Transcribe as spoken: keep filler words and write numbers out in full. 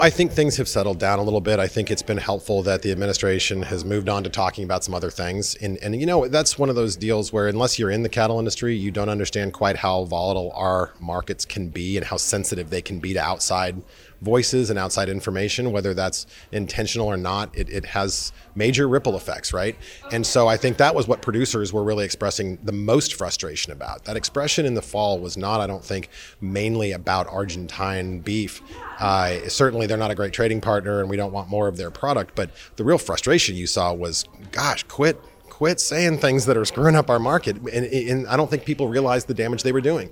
I think things have settled down a little bit. I think it's been helpful that the administration has moved on to talking about some other things. And, and you know, that's one of those deals where unless you're in the cattle industry, you don't understand quite how volatile our markets can be and how sensitive they can be to outside voices and outside information, whether that's intentional or not. It, it has major ripple effects, right? And so I think that was what producers were really expressing the most frustration about. That expression in the fall was not, I don't think, mainly about Argentine beef. Uh, certainly they're not a great trading partner and we don't want more of their product, but the real frustration you saw was, gosh, quit quit saying things that are screwing up our market. And, and I don't think people realized the damage they were doing.